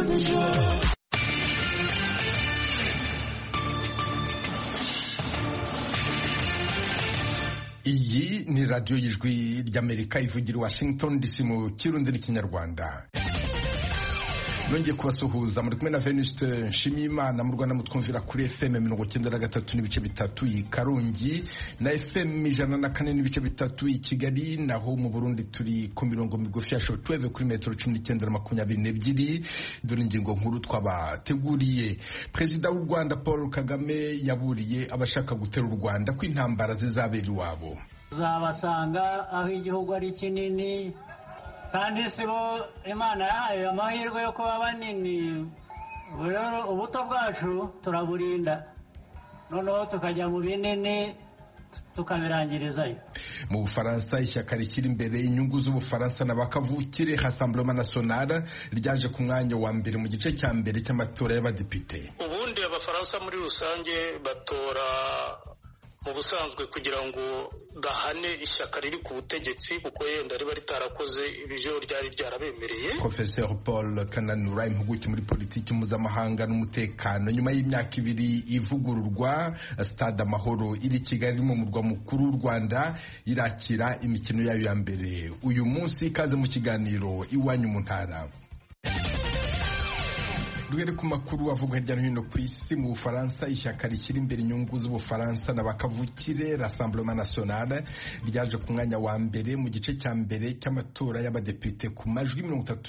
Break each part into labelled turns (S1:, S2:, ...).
S1: Iyi ni radiyo y'ijwi ry'Amerika ivugira Washington DC mu Kirundi n'Ikinyarwanda. Nongeye kubasuhuza muri kumwe na Venuste Nshimiyimana mu Rwanda mutwumvira kuri FM 93.3 i Karongi na FM 104.3 i Kigali, naho mu Burundi turi ku mirongo migufi ya shortwave kuri metero 1922. Dore ingingo nkuru twabateguriye. Perezida w'u Rwanda Paul Kagame yaburiye abashaka gutera u Rwanda ko intambara zizabera iwabo.
S2: Uzabasanga aho igihugu ari kinini kandi sibo Imana yahaye amahirwe yo kuba banini. Ubuto bwacu turaburinda, noneho tukajya mu binini tukabirangirizayo.
S1: Mu Bufaransa ishyaka rikiri imbere inyungu z'Ubufaransa n'abakavukire Rassemblement National ryaje ku mwanya wa mbere mu gice cya mbere cy'amatora y'abadepite.
S3: Ubundi abafaransa muri rusange batora mu busanzwe kugira ngo gahane ishyaka riri ku butegetsi kuko yenda riba ritarakoze ibyo ryari ryarabemereye.
S1: Professeur Paul Kananura, impuguke muri politiki mpuzamahanga n'umutekano, nyuma y'imyaka 2 ivugururwa, Stade Amahoro iri Kigali mu murwa mukuru w'u Rwanda irakira imikino yayo ya mbere. Uyu munsi kaze mu kiganiro Iwanyu mu Ntara. Duhere ku makuru avuga hirya no hino ku isi. Mu Bufaransa ishyaka rikiri imbere inyungu z'Ubufaransa n'abakavukire Rassemblement National ryaje ku mwanya wa mbere mu gice cya mbere cy'amatora y'abadepite ku majwi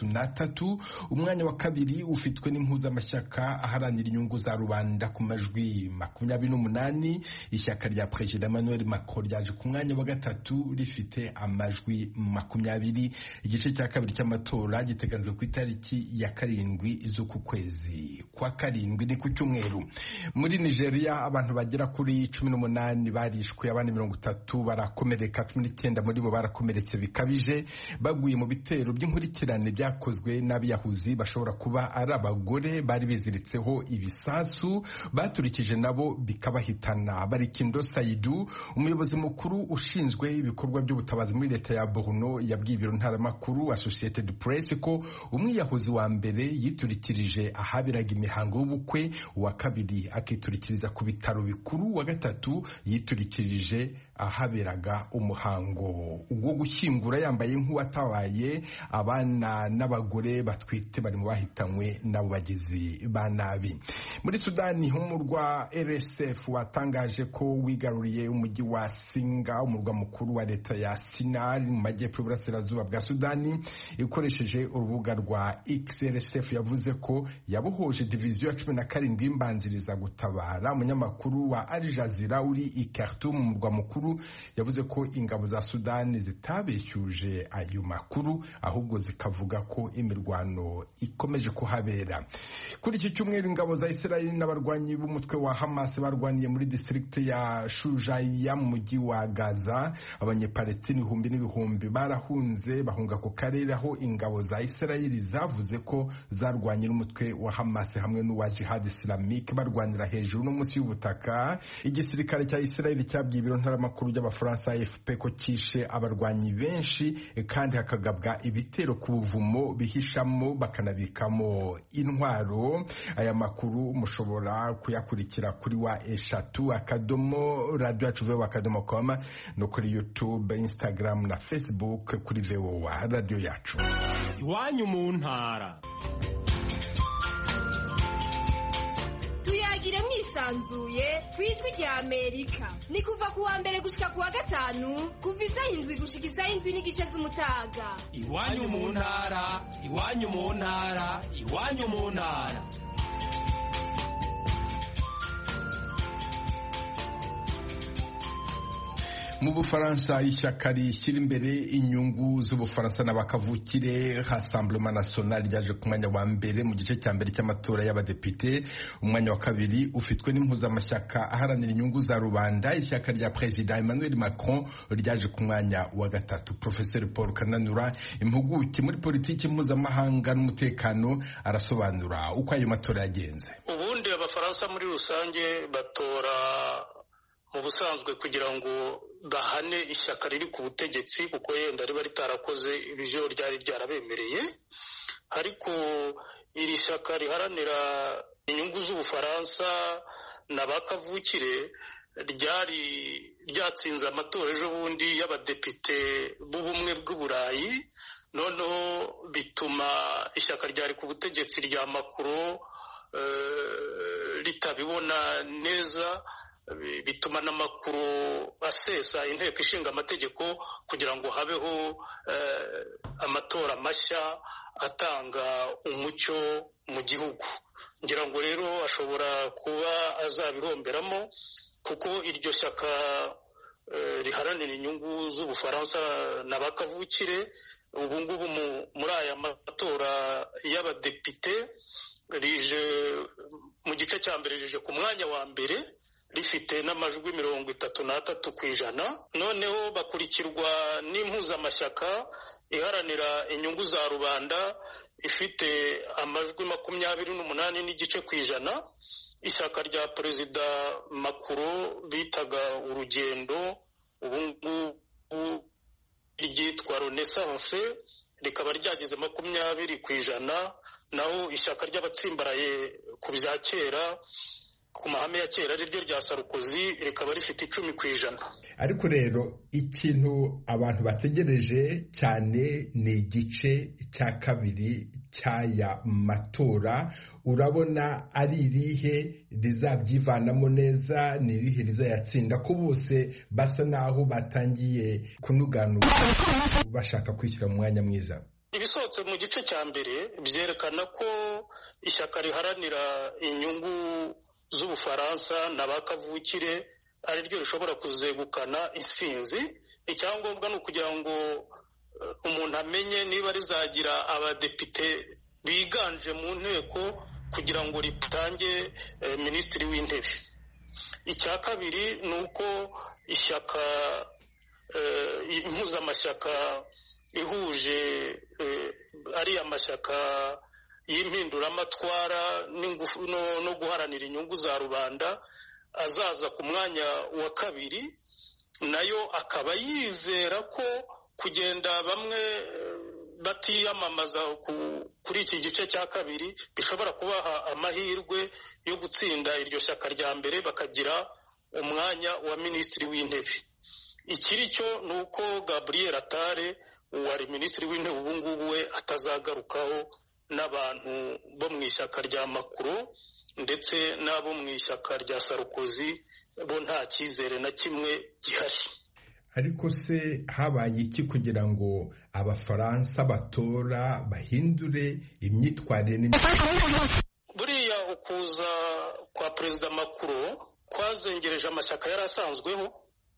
S1: 33. Umwanya wa kabiri ufitwe n'impuzamashyaka aharanira inyungu za rubanda ku majwi 28. Ishyaka rya Perezida Emmanuel Macron ryaje ku mwanya wa gatatu rifite amajwi 20. Igice cya kabiri cy'amatora giteganijwe ku itariki ya 7 z'uku kwezi kwa karindwi, ni ku cyumweru. Muri Nigeria abantu bagera kuri 18 barishwe, abandi 30 barakomereka, 19 muri bo barakomeretse bikabije baguye mu bitero by'inkurikirane byakozwe n'abiyahuzi bashobora kuba ari abagore bari biziritseho ibisasu baturikije nabo bikabahitana. Barikindo Saidu, umuyobozi mukuru ushinzwe ibikorwa by'ubutabazi muri leta ya Borno, yabwiye ibiro ntaramakuru Associated Press ko umwiyahuzi wa mbere yiturikirije ahaberaga imihango y'ubukwe, uwa kabiri akiturikiriza ku bitaro bikuru, wa gatatu yiturikirije ahaberaga umuhango wo gushyingura yambaye nk'uwatabaye abana n'abagore batwite bari mu bahitanywe n'abo bagizi ba nabi. Muri Sudani umurwa RSF watangaje ko wigaruriye umujyi wa Singa, umurwa mukuru wa leta ya Sinai mu majyepfo y'uburasirazuba bwa Sudani, ikoresheje urubuga rwa X. RSF yavuze ko yabohoje diviziyo ya 17 imbanziriza gutabara. Umunyamakuru wa Al Jazeera uri i Khartoum mu murwa mukuru yavuze ko ingabo za Sudani zitabeshyuje ayo makuru, ahubwo zikavuga ko imirwano ikomeje kuhabera. Kuri iki cyumweru ingabo za Israel n'abarwanyi b'umutwe wa Hamas barwaniye muri district ya Shujaiya mu mujyi wa Gaza. Abanyepalestini ibihumbi n'ibihumbi barahunze bahunga ku karere aho ingabo za Israel zavuze ko zarwanye n'umutwe wa Hamas hamwe n'uwa Jihad Islamique barwanira hejuru no munsi y'ubutaka. Igisirikare cya Israel cyabwiye ibiro ntaramakuru by'Abafaransa AFP ko kishe abarwanyi benshi kandi hakagabwa ibitero ku buvumo bihishamo bakanabikamo intwaro. Aya makuru mushobora kuyakurikira kuri wa eshatu @radioyacu.com no kuri YouTube, Instagram na Facebook kuri VOA Radio Yacu.
S4: Iwanyu mu ntara.
S5: Tuyagire mwisanzuye kwijwi rya Amerika. Ni kuva ku wa mbere gushika ku wa gatanu kuva 7 gushika 7 n'igice z'umutaga.
S4: Iwanyu mu ntara, iwanyu mu ntara, iwanyu mu ntara.
S1: Mu Bufaransa ishyaka rishyira imbere inyungu z'Ubufaransa n'abakavukire Rassemblement National ryaje ku mwanya wa mbere mu gice cya mbere cy'amatora y'abadepite. Umwanya wa kabiri ufitwe n'impuzamashyaka aharanira inyungu za rubanda. Ishyaka rya Perezida Emmanuel Macron ryaje ku mwanya wa gatatu. Professeur Paul Kananura, impuguke muri politiki mpuzamahanga n'umutekano, arasobanura uko ayo matora yagenze.
S3: Ubundi abafaransa muri rusange batora mu busanzwe kugira ngo gahane ishyaka riri ku butegetsi kuko yenda riba ritarakoze ibyo ryari ryarabemereye. ariko iri shyaka riharanira inyungu z'Ubufaransa na ba kavukire ryari ryatsinze amatora ejo bundi y'abadepite b'ubumwe bw'Uburayi, noneho bituma ishyaka ryari ku butegetsi rya Macron ritabibona neza, bituma na Macron asesa inteko ishinga amategeko kugira ngo habeho amatora mashya atanga umucyo mu gihugu. Ngira ngo rero ashobora kuba azabihomberamo, kuko iryo shyaka riharanira inyungu z'Ubufaransa na ba kavukire ubu ngubu muri aya matora y'abadepite rije mu gice cya mbere, rije ku mwanya wa mbere rifite n'amajwi 33%. Noneho bakurikirwa n'impuzamashyaka iharanira inyungu za rubanda ifite amajwi 28.9%. Ishyaka rya Perezida Macron bitaga Urugendo ubu ngubu ryitwa Renaissance rikaba ryagize 20%, naho ishyaka ry'abatsimbaraye ku bya kera, ku mahame ya kera ariryo rya Sarkozy rikaba rifite 10%.
S1: Ariko rero ikintu abantu bategereje cyane ni igice cya kabiri cy'aya matora. Urabona ari irihe rizabyivanamo neza, ni irihe rizayatsinda, ko bose basa naho batangiye kunuganura bashaka kwishyira mu mwanya mwiza?
S3: Ibisohotse mu gice cya mbere byerekana ko ishyaka riharanira inyungu z'Ubufaransa na ba kavukire ari ryo rishobora kuzegukana intsinzi. Icyangombwa ni ukugira ngo umuntu amenye niba rizagira abadepite biganje mu nteko kugira ngo ritange minisitiri w'intebe. Icya kabiri ni uko ishyaka impuzamashyaka ihuje ariya mashyaka y'impinduramatwara n'ingufu no guharanira inyungu za rubanda azaza ku mwanya wa kabiri, nayo akaba yizera ko kugenda bamwe batiyamamaza kuri iki gice cya kabiri bishobora kubaha amahirwe yo gutsinda iryo shyaka rya mbere bakagira umwanya wa minisitiri w'intebe. Ikiri cyo ni uko Gabriel Attal wari minisitiri w'intebe ubu ngubu we atazagarukaho n'abantu bo mu ishyaka rya Macron ndetse n'abo mu ishyaka rya Sarkozy bo nta cyizere na kimwe gihari.
S1: Ariko se habaye iki kugira ngo Abafaransa batora bahindure imyitwarire?
S3: Buriya ukuza kwa Perezida Macron kwazengereje amashyaka yari asanzweho,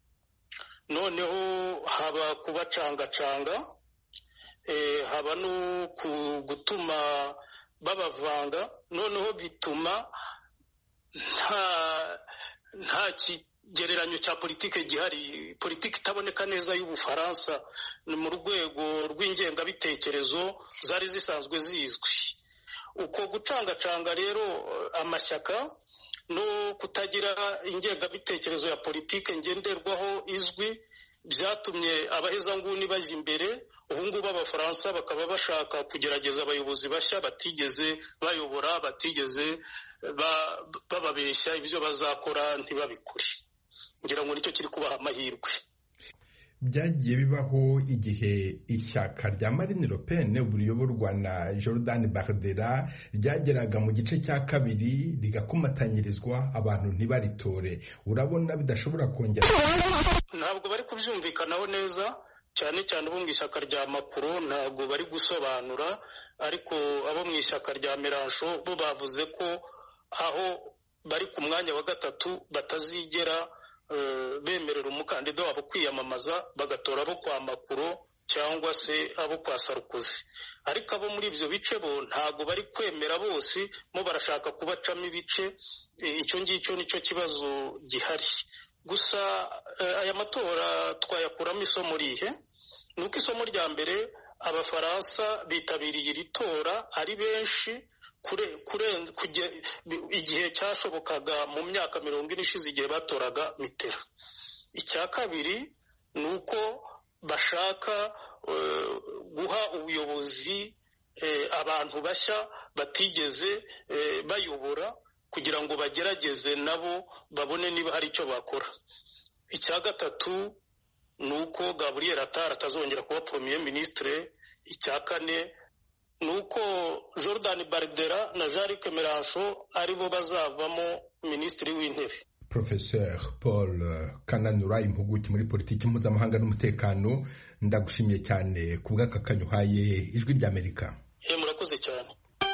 S3: noneho haba kubacangacanga, haba no gutuma babavanga, noneho bituma nta kigereranyo cya politike gihari, politike itaboneka neza y'Ubufaransa mu rwego rw'ingengabitekerezo zari zisanzwe zizwi. Uko gucangacanga rero amashyaka no kutagira ingengabitekerezo ya politike ngenderwaho izwi byatumye abahezanguni bajya imbere. Ubu ngubu Abafaransa bakaba bashaka kugerageza abayobozi bashya batigeze bayobora, batigeze bababeshya ibyo bazakora ntibabikore. Ngira ngo nicyo kiri kubaha amahirwe.
S1: Byagiye bibaho igihe ishyaka rya Marine Le Pen riyoborwa na Jordan Bardella ryageraga mu gice cya kabiri rigakomatanyirizwa abantu ntibaritore. Urabona bidashobora kongera?
S3: Ntabwo bari kubyumvikanaho neza, cyane cyane abo mu ishyaka rya Macron ntabwo bari gusobanura, ariko abo mu ishyaka rya Mélenchon bo bavuze ko aho bari ku mwanya wa gatatu batazigera bemerera umukandida wabo kwiyamamaza, bagatora abo kwa Macron cyangwa se abo kwa Sarkozy. Ariko abo muri ibyo bice bo ntabwo bari kwemera bose, mo barashaka kubacamo ibice. Icyo ngicyo nicyo kibazo gihari. Gusa aya matora twayakuramo isomo rihe? Nuko isomo rya mbere, Abafaransa bitabiriye iri tora ari benshi igihe cyashobokaga mu myaka 40 ishize igihe batoraga Mitterrand. Icya kabiri ni uko bashaka guha ubuyobozi abantu bashya batigeze bayobora kugira ngo bagerageze nabo babone niba hari icyo bakora. Icya gatatu ni uko Gabriel Attal atazongera kuba premier ministre. Icya kane ni uko Jordan Bardella na Jean-Luc Mélenchon aribo bazavamo minisitiri w'intebe.
S1: Professeur Paul Kananura, impuguke muri politiki mpuzamahanga n'umutekano, ndagushimiye cyane ku bw'akakanyo uhaye Ijwi ry'Amerika.
S3: Murakoze cyane.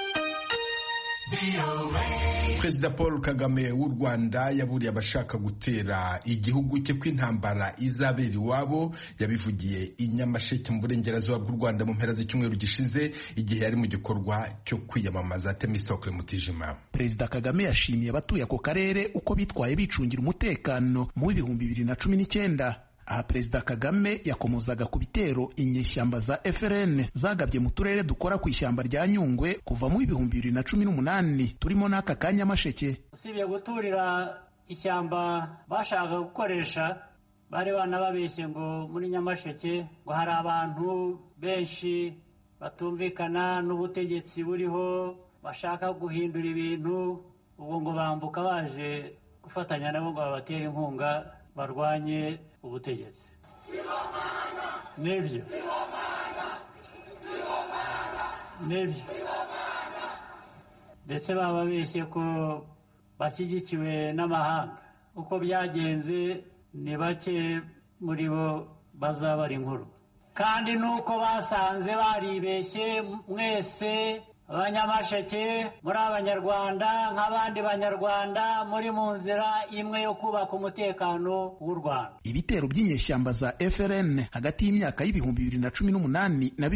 S1: Perezida Paul Kagame w'u Rwanda yaburiye abashaka gutera igihugu cye ko intambara izabera iwabo. Yabivugiye i Nyamasheke mu burengerazuba bw'u Rwanda mu mpera z'icyumweru gishize igihe yari mu gikorwa cyo kwiyamamaza. Temistokle Mutijima.
S6: Perezida Kagame yashimiye abatuye ako karere uko bitwaye bicungira umutekano mu 2019. Aha Perezida Kagame yakomozaga ku bitero inyeshyamba za FRN zagabye mu turere dukora ku ishyamba rya Nyungwe kuva mu 2018 turimo n'aka ka Nyamasheke.
S2: Usibye guturira ishyamba bashaka gukoresha, bari banababeshye ngo muri Nyamasheke ngo hari abantu benshi batumvikana n'ubutegetsi buriho bashaka guhindura ibintu, ubwo ngo bambuka baje gufatanya nabo ngo babatere inkunga barwanye ubutegetsi. Nibyo ndetse bababeshye ko bashyigikiwe n'amahanga. Uko byagenze ni bake muri bo bazabara inkuru, kandi nuko basanze baribeshye. Mwese Abanyamasheke muri Abanyarwanda nk'abandi Banyarwanda muri mu nzira imwe yo kubaka umutekano w'u Rwanda.
S6: Ibitero by'inyeshyamba za FRN hagati y'imyaka y'2018 na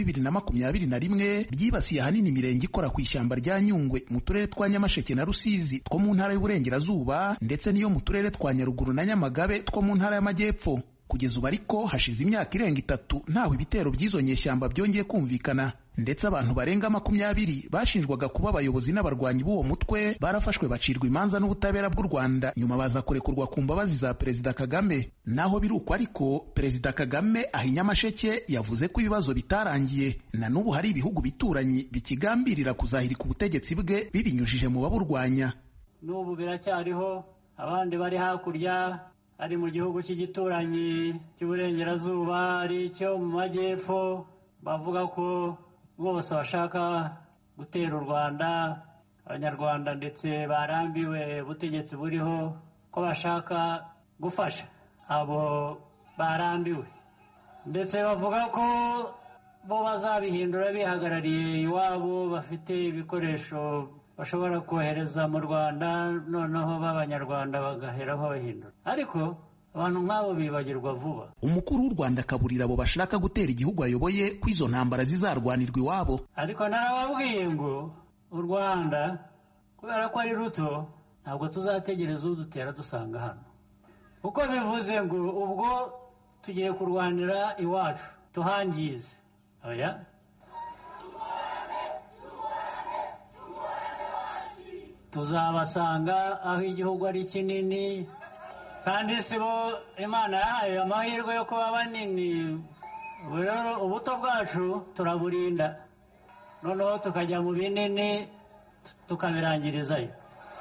S6: 2021 byibasiye ahanini imirenge ikora ku ishyamba rya Nyungwe mu turere twa Nyamasheke na Rusizi two mu ntara y'Uburengerazuba ndetse n'iyo mu turere twa Nyaruguru na Nyamagabe two mu ntara y'Amajyepfo. Kugeza ubu ariko hashize imyaka irenga 3 ntawe ibitero by'izo nyeshyamba byongeye kumvikana, ndetse abantu barenga 20 bashinjwaga kuba abayobozi n'abarwanyi b'uwo mutwe barafashwe bacirwa imanza n'ubutabera bw'u Rwanda, nyuma baza kurekurwa ku mbabazi za Perezida Kagame. Naho biruko ariko Perezida Kagame aha i Nyamasheke yavuze ko ibibazo bitarangiye, na n'ubu hari ibihugu bituranyi bikigambirira kuzahirika ubutegetsi bwe bibinyujije mu baburwanya.
S2: N'ubu biracyariho abandi bari hakurya, ari mu gihugu cy'igituranyi cy'Uburengerazuba, ari cyo mu Majyepfo, bavuga ko bose bashaka gutera u Rwanda. Abanyarwanda ndetse barambiwe ubutegetsi buriho, ko bashaka gufasha abo barambiwe, ndetse bavuga ko bo bazabihindura bihagarariye iwabo, bafite ibikoresho bashobora kohereza mu Rwanda, noneho b'Abanyarwanda bagaheraho bahindura. Ariko abantu nk'abo bibagirwa vuba.
S6: Umukuru w'u Rwanda akaburira abo bashaka gutera igihugu ayoboye ko izo ntambara zizarwanirwa iwabo.
S2: Ariko narababwiye ngo u Rwanda kubera ko ari ruto, ntabwo tuzategereza udutera dusanga hano. Uko bivuze ngo ubwo tugiye kurwanira iwacu tuhangize, oya, tuzabasanga aho igihugu ari kinini, kandi si bo Imana yahaye amahirwe yo kuba banini. Rero ubuto bwacu turaburinda, noneho tukajya mu binini tukabirangirizayo.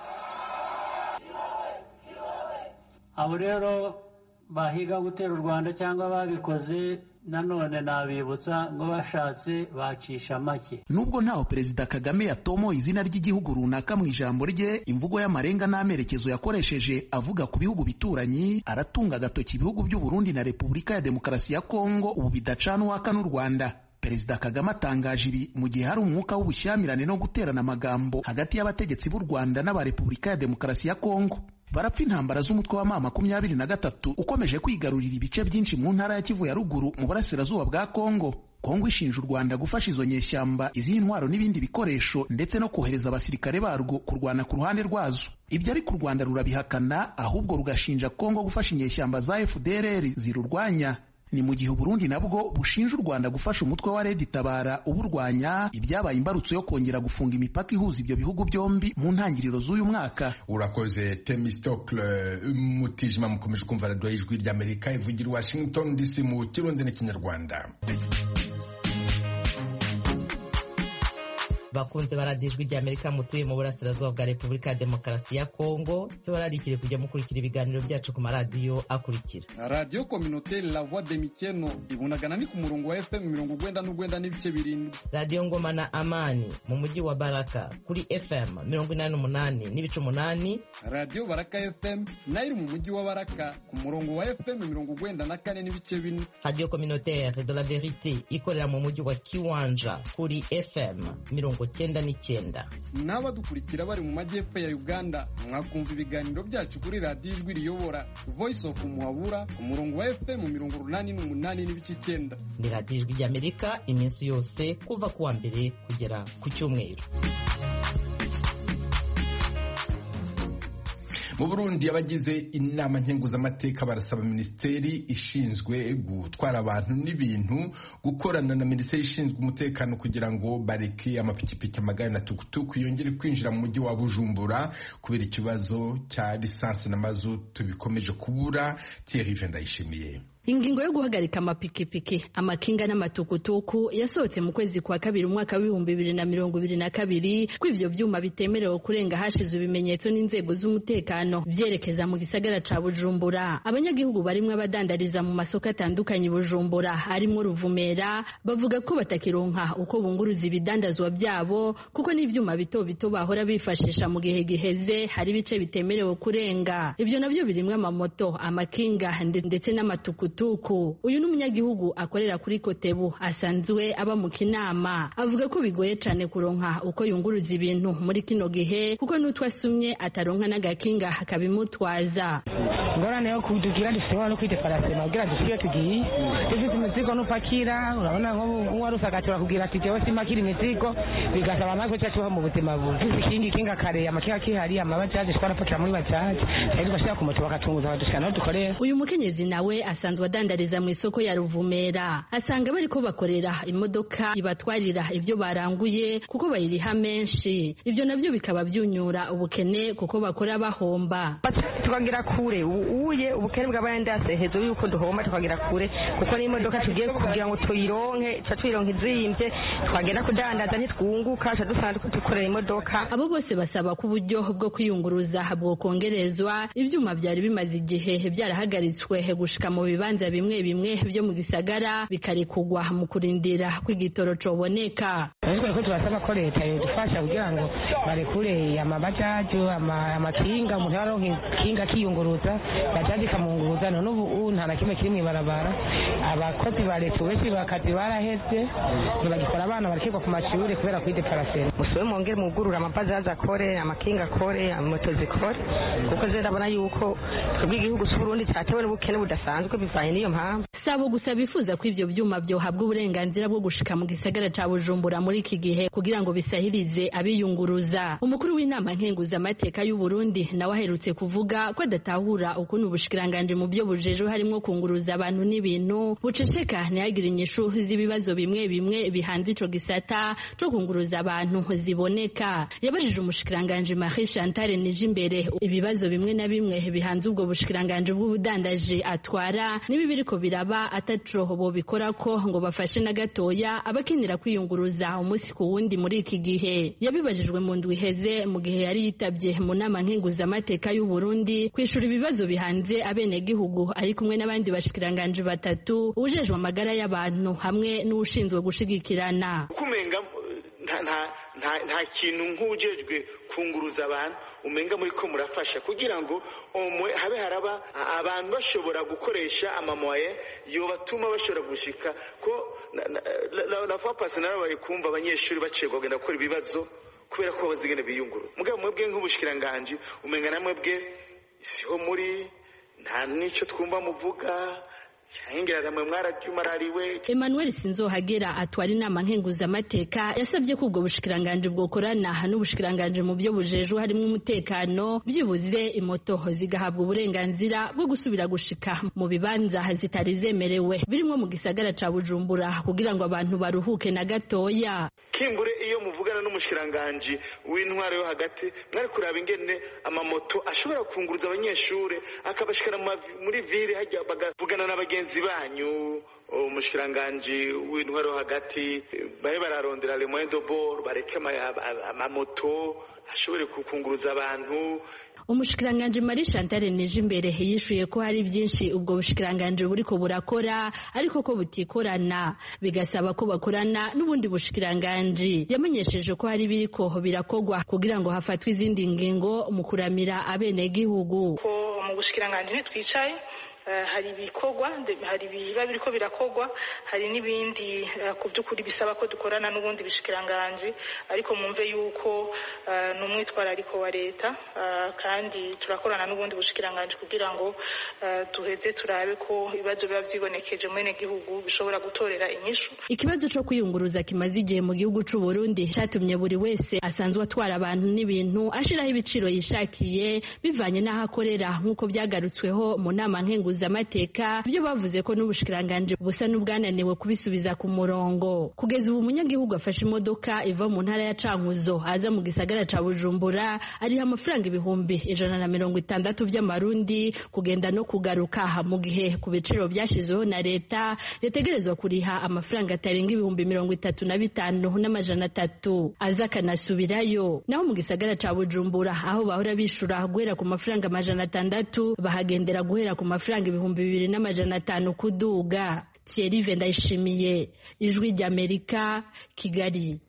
S2: Abo rero bahiga gutera u Rwanda cyangwa babikoze, nanone nabibutsa ngo bashatse bacisha make.
S6: Nubwo ntaho Perezida Kagame yatomoye izina ry'igihugu runaka mu ijambo rye, imvugo y'amarenga n'amerekezo yakoresheje avuga ku bihugu bituranyi, aratunga agatoki ibihugu by'u Burundi na Repubulika ya Demokarasi ya Kongo ubu bidacana uwaka n'u Rwanda. Perezida Kagame atangaje ibi mu gihe hari umwuka w'ubushyamirane no guterana amagambo hagati y'abategetsi b'u Rwanda n'aba Repubulika ya Demokarasi ya Kongo. Barapfa intambara z'umutwe wa M23 ukomeje kwigarurira ibice byinshi mu ntara ya Kivu ya ruguru mu burasirazuba bwa Kongo. Kongo ishinja u Rwanda gufasha izo nyeshyamba, izi intwaro n'ibindi bikoresho, ndetse no kohereza abasirikare barwo kurwana ku ruhande rwazo. Ibyo ariko u Rwanda rurabihakana, ahubwo rugashinja Kongo gufasha inyeshyamba za FDLR zirurwanya. Ni mu gihe Burundi nabwo bushinja u Rwanda gufasha umutwe wa Red Tabara uburwanya, ibyabaye imbarutso yo kongera gufunga imipaka ihuza ibyo bihugu byombi mu ntangiriro z'uyu mwaka.
S1: Urakoze Temistokle Mutijima. Mukomeje kumva Radio Ijwi ry'Amerika ivugira Washington DC mu Kirundi n'Ikinyarwanda.
S7: bakunze baradijwe rya Amerika mutuye mu burasirazuba bwa Repubulika ya Demokarasi ya Kongo tubararikire kujya mukurikira ibiganiro byacu ku maradiyo akurikira:
S8: Radio Communautaire La Voix de Mikeno ibunagana ni ku murongo wa FM 99 n'ibice birindwi.
S7: Radio Ngoma na Amani mu mujyi wa Baraka kuri FM 88 n'ibice 8.
S8: Radio Baraka FM nayo mu mujyi wa Baraka ku murongo wa FM 94 n'ibice 4.
S7: Radio Communautaire de la Vérité ikorera mu mujyi wa Kiwanja kuri FM 99.
S8: N'abadukurikira bari mu majyepfo ya Uganda mwakumva ibiganiro byacu kuri Radio Ijwi Riyobora Voice of Muhabura ku murongo wa FM 88 n'ibice 9.
S7: Ni Radio Ijwi ry'Amerika iminsi yose kuva kuwa mbere kugera ku cyumweru.
S1: Mu Burundi abagize inama nkenguzamateka barasaba ministeri ishinzwe gutwara abantu n'ibintu gukorana na ministeri ishinzwe umutekano kugira ngo bareke amapikipiki amagare na tukutuku yongere kwinjira mu mujyi wa Bujumbura kubera ikibazo cya lisansi na mazutu bikomeje kubura. Thierry Vendayishimiye.
S9: Ingingo yo guhagarika amapikipiki, amakinga n'amatukutuku yasohotse mu kwezi kwa kabiri umwaka w'ibihumbi 2022 ko ivyo vyuma bitemerewe kurenga hashize ibimenyetso n'inzego z'umutekano vyerekeza mu gisagara ca Bujumbura. Abanyagihugu barimwe abadandariza mu masoko atandukanye Bujumbura harimo Ruvumera bavuga ko batakironka uko bunguruza ibidandazwa byabo kuko n'ivyuma bito bito bahora bifashisha mu gihe giheze hari bice bitemerewe kurenga. Ivyo navyo birimwe amamoto, amakinga ndetse n'amatukutuku. Uyu n'umunyagihugu akorera kuri Kotebu asanzwe aba mu Kinama avuga ko bigoye cyane kuronka uko yunguruza ibintu muri kino gihe kuko n'utwasumye ataronka n'agakinga akabimutwaza.
S10: Ngorane yo kudugira dufite no kwitefarase magira dufite tugiye dufite imizigo n'upakira urabona nko warusagatura kugira ati jewe simakira imizigo bigasaba amako cyacu mu buzima buvuze kinga kare amakiha kihari amabajaje twarapakira muri bajaje cyari bashaka ku moto bakatunguza badushana dukorera. Uyu mukenyezi nawe asanzwe adandariza mu isoko ya Ruvumera asanga bari ko bakorera imodoka ibatwarira ibyo baranguye kuko bayiriha menshi. Ibyo navyo bikaba byunyura ubukene kuko bakora bahomba.
S11: Tukagira kure uye ubukene bw'abayandase hezo yuko duhomba tukagira kure kuko n'imodoka tugiye kugira ngo tuyironke tuyironke izimvye twagenda kudandaza ntitwunguka dusanga dukorera imodoka. Abo bose basaba ko uburyo bwo kwiyunguruza bwo kongerezwa. Ivyuma byari bimaze igihe byarahagaritswe gushika mu bibanza bimwe bimwe byo mu gisagara bikarekugwa mu kurindira kw'igitoro coboneka. Ariko ko tubasaba ko leta yodufasha kugira ngo barekure amabajajo amakinga umuntu yaronke kinga kiyunguruza bajaje kamunguruza none ubu nta na kimwe kiri mw'ibarabara. Abakozi ba leta wese bakazi baraheze ntibagikora abana barekegwa ku mashuri kubera kwideparasera. Musobe mwongere mugurura amabajaje akore amakinga akore moto zikore kuko zerabona yuko tw'igihugu cy'u Burundi cyatewe n'ubukene budasanzwe bivanye n'iyo mpamvu. Sabo gusa bifuza ko ivyo byuma byo habwa uburenganzira bwo gushika mu gisagara ca Bujumbura muri iki gihe kugira ngo bisahirize abiyunguruza. Umukuru w'inama nkenguzamateka y'u Burundi nawe aherutse kuvuga ko adatahura ukuntu ubushikiranganje mu byo bujeje harimo kunguruza abantu n'ibintu buceceka ntihagire inyishu z'ibibazo bimwe bimwe bihanze ico gisata cyo kunguruza abantu ziboneka. Yabajije umushikiranganje Marie Chantal Nijimbere ibibazo bimwe na bimwe bihanze ubwo bushikiranganje bw'ubudandaje atwara nibi biriko biraba ataco bo bikora ko ngo bafashe na gatoya abakinira kwiyunguruza umunsi ku wundi muri iki gihe. Yabibajijwe mu ndwi heze mu gihe yari yitabye mu nama nkenguzamateka y'u Burundi kwishura ibibazo bihanze abenegihugu ari kumwe n'abandi bashikiranganje batatu ujejwe amagara y'abantu hamwe n'ushinzwe gushigikirana.
S12: Kumenga nta kintu nk'ujejwe kunguruza abantu umenga muri ko murafasha kugira ngo habe haraba abantu bashobora gukoresha amamoye yo batuma bashobora gushika ko la fois passée narabaye kumva abanyeshuri bacegwa kugenda gukora ibibazo kubera ko bazigene biyunguruza. Mugabo mwebwe nk'ubushikiranganje umenga namwe bwe siho muri nta nico twumva muvuga.
S9: Emmanuel Sinzohagera atwara inama nkenguzamateka yasabye ko ubwo bushikiranganje bwokorana n'ubushikiranganje mu byo bujejwe harimo umutekano byibuze imoto zigahabwa uburenganzira bwo gusubira gushika mu bibanza zitari zemerewe birimo mu gisagara ca Bujumbura kugira ngo abantu baruhuke na gatoya.
S12: Kimbure iyo muvugana n'umushikiranganje w'intwaro yo hagati mwari kuraba ingene amamoto ashobora kunguruza abanyeshure akabashikana muri ville hajya bagavugana n'abagenzi bagenzi banyu umushikiranganji w'intwaro hagati bahe bararondera le moyen de bord bareke amamoto ashobore kukunguruza abantu.
S9: Umushikiranganji Marie Chantal Nijimbere yishuye ko hari byinshi ubwo bushikiranganji buriko burakora ariko ko butikorana bigasaba ko bakorana n'ubundi bushikiranganji. Yamenyesheje ko hari biriko birakogwa kugira ngo hafatwe izindi ngingo mu kuramira abenegihugu.
S13: Ko mu bushikiranganji ntitwicaye hari ibikorwa, hari ibiba biriko birakogwa, hari n'ibindi ku by'ukuri bisaba ko dukorana n'ubundi bishikiranganje, ariko mumve yuko n'umwitwarariko wa leta kandi turakorana n'ubundi bushikiranganje kugira ngo tuheze turabe ko ibibazo biba vyibonekeje mwene gihugu bishobora gutorera inyishu.
S9: Ikibazo cyo kwiyunguruza kimaze igihe mu gihugu c'u Burundi catumye buri wese asanzwe atwara abantu n'ibintu ashiraho ibiciro yishakiye bivanye n'aho akorera, nk'uko byagarutsweho mu nama amateka byo bavuze ko n'ubushikiranganje busa n'ubwananiwe kubisubiza ku murongo. Kugeza ubu umunyagihugu afashe imodoka iva mu ntara ya Cankuzo aza mu gisagara ca Bujumbura ariha amafaranga 160 by'amarundi kugenda no kugaruka, mu gihe ku biciro byashizeho na leta yategerezwa kuriha amafaranga atarenga 35,300 aza kanasubirayo. Naho mu gisagara ca Bujumbura aho bahora bishura guhera ku mafaranga 600 bahagendera guhera ku mafaranga 2,500 kuduga. Thierry Vendayishimiye, Ijwi ry'Amerika, Kigali.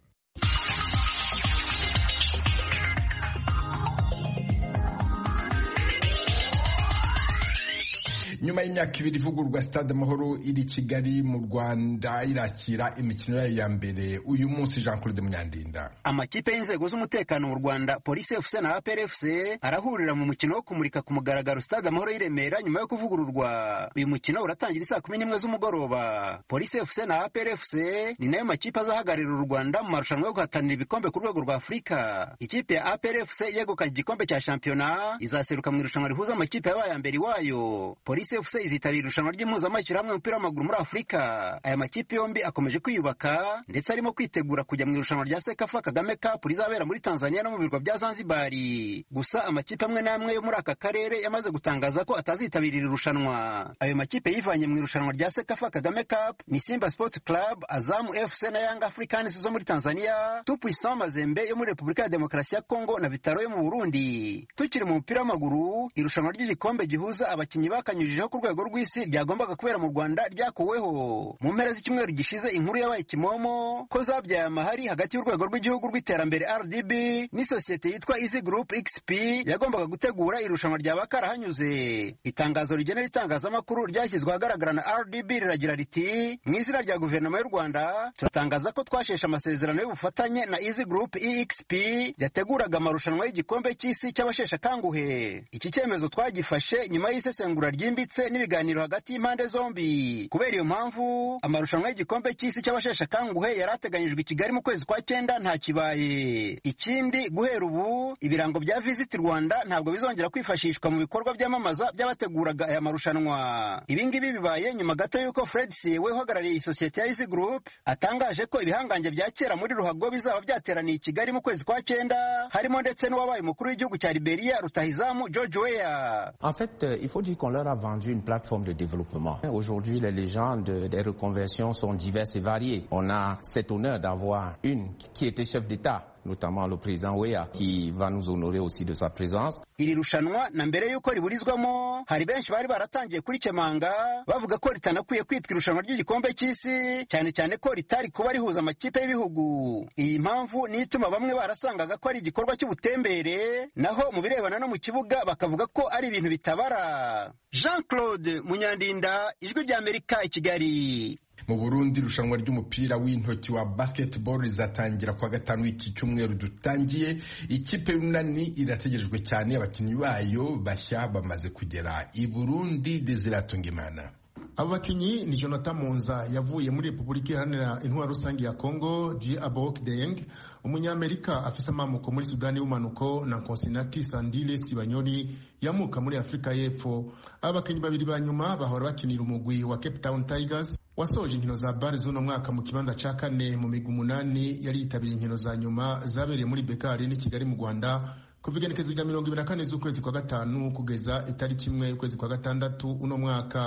S1: Nyuma y'imyaka 2 ivugurwa Stade Amahoro iri Kigali mu Rwanda irakira imikino yayo ya mbere uyu munsi. Jean Claude Munyandinda.
S14: Amakipe y'inzego z'umutekano mu Rwanda, Police FC na APR FC arahurira mu mukino wo kumurika ku mugaragaro Stade Amahoro y'Iremera nyuma yo kuvugururwa. Uyu mukino uratangira saa 11 z'umugoroba. Police FC na APR FC ni nayo makipe azahagararira u Rwanda mu marushanwa yo guhatanira ibikombe ku rwego rwa Afurika. Ikipe ya APR FC yegukanye igikombe cya shampiyona izaseruka mu irushanwa rihuza amakipe yabaye mbere wayo. Police FC izitabira irushanwa ry'impuzamashyirahamwe y'umupira w'amaguru muri Afurika. Aya makipe yombi akomeje kwiyubaka ndetse arimo kwitegura kujya mu irushanwa rya Sekafa Kagame Cup rizabera muri Tanzania no mu birwa bya Zanzibar. Gusa amakipe amwe n'amwe yo muri aka karere yamaze gutangaza ko atazitabirira irushanwa. Ayo makipe yivanye mu irushanwa rya Sekafa Kagame Cup ni Simba Sports Club, Azam FC na Young Africans zo muri Tanzania, Tupuisan Mazembe yo muri Repubulika ya Demokarasi ya Kongo na Vitaro yo mu Burundi. Tukiri mu mupira w'amaguru, irushanwa ry'igikombe gihuza abakinnyi bakanyujijeho ku rwego rw'isi ryagombaga kubera mu Rwanda ryakuweho. Mu mpera z'icyumweru gishize inkuru yabaye kimomo ko zabyaye amahari hagati y'urwego rw'igihugu rw'iterambere RDB n'isosiyete yitwa Easy Group XP yagombaga gutegura irushanwa ryabakarahanyuze. Itangazo rigenera itangazamakuru ryashyizwe ahagaragara na RDB riragira riti: mu izina rya guverinoma y'u Rwanda turatangaza ko twasheshe amasezerano y'ubufatanye na Easy Group EXP yateguraga amarushanwa y'igikombe cy'isi cy'abasheshe akanguhe. Iki cyemezo twagifashe nyuma y'isesengura ryimbitse n'ibiganiro hagati y'impande zombi. Kubera iyo mpamvu amarushanwa y'igikombe cy'isi cy'abasheshe akanguhe yarateganyijwe i Kigali mu kwezi kwa 9 nta kibaye. Ikindi, guhera ubu ibirango bya Visit Rwanda ntabwo bizongera kwifashishwa mu bikorwa byamamaza by'abateguraga aya marushanwa. Ibi ngibi bibaye nyuma gato y'uko Fred Siewe uhagarariye isosiyete ya Easy Group atangaje ko ibihangange bya kera muri ruhago bizaba byateraniye i Kigali mu kwezi kwa 9, harimo ndetse n'uwabaye umukuru w'igihugu cya Liberia Rutahizamu George Weah.
S15: En fait, il faut dire qu'on leur a vendu une plateforme de développement. Aujourd'hui, les légendes des reconversions sont diverses et variées. On a cet honneur d'avoir une qui était chef d'État, notamment le président Weah, qui va nous honorer aussi de sa présence.
S14: Iri rushanwa na mbere yuko riburizwamo hari benshi bari baratangiye kuri Kemanga bavuga ko ritanakwiye kwitwa irushanwa ry'igikombe cy'isi, cyane cyane ko ritari kuba rihuza amakipe y'ibihugu. Iyi mpamvu ni ituma bamwe barasangaga ko ari igikorwa cy'ubutembere, naho mu birebana no mu kibuga bakavuga ko ari ibintu bitabara. Jean Claude Munyandinda, Ijwi ry'Amerika, i Kigali.
S1: Mu Burundi irushanwa ry'umupira w'intoki wa basketball rizatangira kwa 5 w'iki cyumweru dutangiye. Ikipe y'Urunani irategerejwe cyane, abakinnyi bayo bashya bamaze kugera i Burundi. Desiratungimana.
S16: Abo bakinnyi ni Jonathan Monza yavuye muri Repubulika Iharanira Intwaro Rusange ya Kongo, Abok Deng umunyamerika afise amamuko muri Sudani y'Umanuko, na Konsinati Sandile Sibanyoni yamuka muri Afrika y'Epfo. Abakinnyi babiri ba nyuma bahora bakinira umugwi wa Cape Town Tigers wasoje inkino za BAR z'uno mwaka mu kibanza ca 4 mu migwi 8 yari yitabiriye inkino za nyuma zabereye muri Bekari ni Kigali mu Rwanda kuva igenekerezo rya 24 z'ukwezi kwa 5 kugeza itariki 1 ukwezi kwa 6 uno mwaka.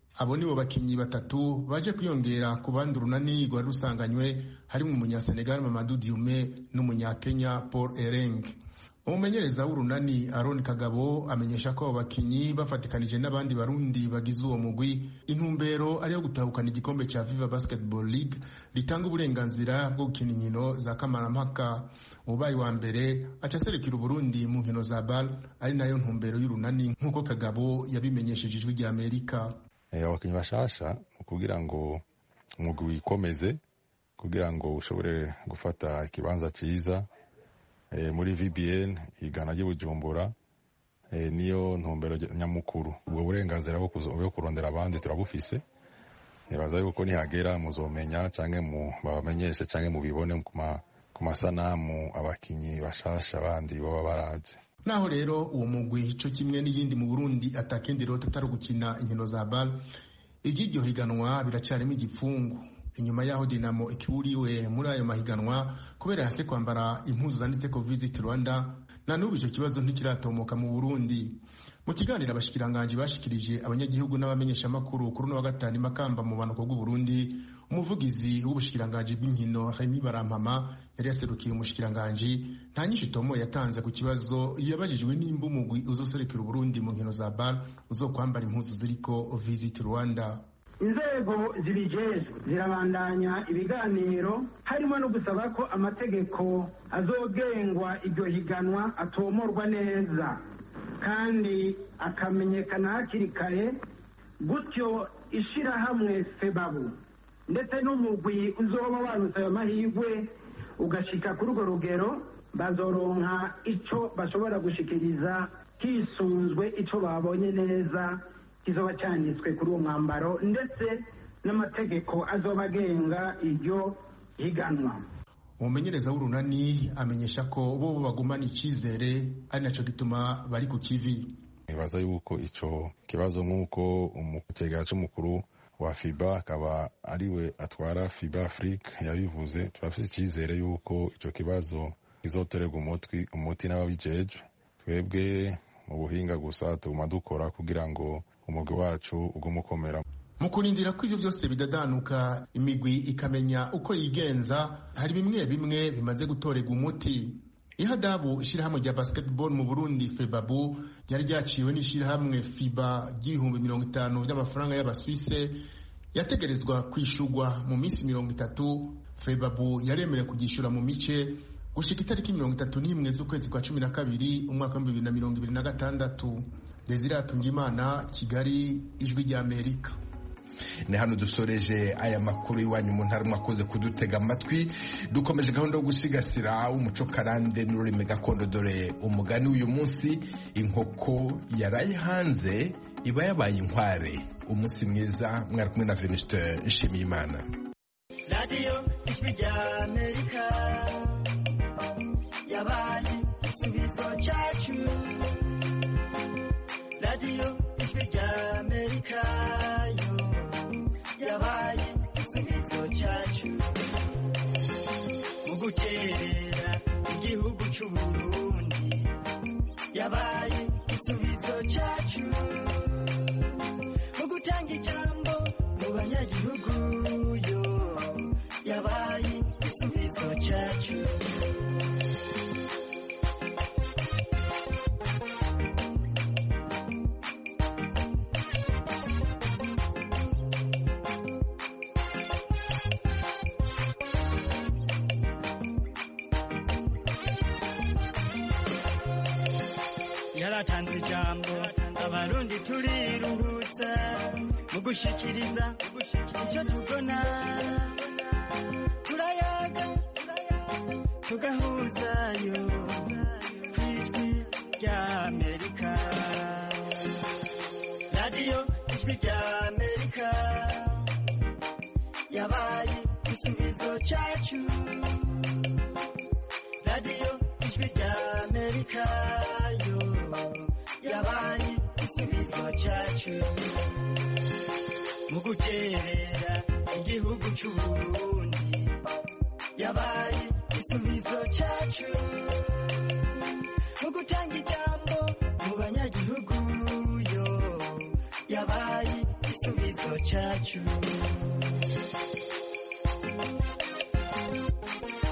S16: abo nibo bakinyi batatu baje kwiyongera ku bandi urunani rwari rusanganywe harimo umunyasenegal Mamadou Dioumé n'umunyakenya Paul Ereng. Umumenyereza w'urunani Aaron Kagabo amenyesha ko abakinyi bafatikanije n'abandi barundi bagize uwo mugwi intumbero ari yo gutahukana igikombe ca Viva Basketball League ritanga uburenganzira bwo gukina inkino za kamarampaka. Ubaye wa mbere acaserekera Burundi mu nkino za BAL ari nayo ntumbero y'urunani nk'uko Kagabo yabimenyesheje ijwi rya Amerika.
S17: Abakinyi bashasha kugira ngo umugwi wikomeze, kugira ngo ushobore gufata ikibanza ciza muri VBN igana ry'Ubujumbura, niyo ntumbero nyamukuru. Ubwo burenganzira bwo kurondera abandi turabufise, nibaza yuko nihagera muzomenya canke babamenyeshe canke mubibone ku masanamu abakinyi bashasha abandi baba baraje.
S16: Naho rero uwo mugwi ico kimwe n'iyindi mu Burundi atakindi rota atari gukina inkino za BAL, iry'iryo higanwa biracarimo igipfungu. Inyuma yaho Dinamo ikuriwe muri ayo mahiganwa kubera hase kwambara impuzu zanditseko Visit Rwanda, na n'ubu ico kibazo ntikiratomoka mu Burundi. Mu kiganiro abashikiranganje bashikirije abanyagihugu n'abamenyesha makuru kuri no wa gatanu Makamba mu banuko bw'u Burundi, umuvugizi w'ubushikiranganje bw'inkino Remy Barampama yari yaserukiye umushikiranganje nta nyishitomo yatanze ku kibazo yabajijwe nimba umugwi uzoserekera Burundi mu nkino za BAL uzokwambara impuzu ziriko Visit Rwanda.
S18: Inzego zibijejwe zirabandanya ibiganiro harimo no gusaba ko amategeko azogengwa iryo higanwa atomorwa neza kandi akamenyekana hakiri kare, gutyo ishirahamwe FEBABU ndetse n'umugwi uzoba warutse ayo mahirwe ugashika kuri urwo rugero bazoronka ico bashobora gushikiriza hisunzwe ico babonye neza kizoba cyanditswe kuri uwo mwambaro ndetse n'amategeko azoba agenga iryo higanwa.
S16: Umumenyereza w'urunani amenyesha ko bo bagumana icizere ari naco gituma bari ku kivi.
S17: Nibaza yuko ico kibazo nk'uko umutegeka c'umukuru wa FIBA akaba ariwe atwara FIBA Afrique yabivuze, turafise icizere yuko ico kibazo kizotererwa umuti n'ababijejwe. Twebwe mu buhinga gusa tuguma dukora kugira ngo umugwi wacu ugume ukomera.
S16: Mu kurindira ko ibyo byose bidadanuka imigwi ikamenya uko yigenza, hari bimwe bimwe bimaze gutorerwa umuti. Ihadabu ishirahamwe rya basketball mu Burundi FEBABU ryari ryaciwe n'ishirahamwe FIBA $50,000 by'amafaranga y'Abaswisse yategerezwa kwishurwa mu minsi 30. FEBABU yaremerewe kugishura mu mice gushika itariki 31 z'ukwezi kwa 12 umwaka wa 2026. Desire Atungimana, Kigali, ijwi rya Amerika.
S1: Ni hano dusoreje aya makuru iwanyu mu ntara, mwakoze kudutega amatwi. Dukomeje gahunda yo gusigasira umuco karande n'ururimi gakondo, dore umugani w'uyu munsi: inkoko yaraye hanze iba yabaye inkware. Umunsi mwiza, mwari kumwe na Venuste Nshimiyimana.
S19: Radio ijwi rya Amerika yabaye igisubizo cyacu. Radio ijwi rya Amerika yabaye igisubizo cyacu mu guterera igihugu cy'u Burundi, yabaye igisubizo cyacu mu gutanga ijambo mu banyagihugu yo, yabaye igisubizo cyacu. Yaratanze ijambo abarundi turiruhutsa mu gushikiriza icyo tubona, turayaga tugahuzayo kw'ijwi rya Amerika. Radio ijwi rya Amerika yabaye igisubizo cyacu. Radio ijwi rya Amerika yabaye igisubizo cyacu mu guterera igihugu cy'u Burundi, yabaye igisubizo cyacu mu gutanga ijambo mu banyagihugu yo, yabaye igisubizo cyacu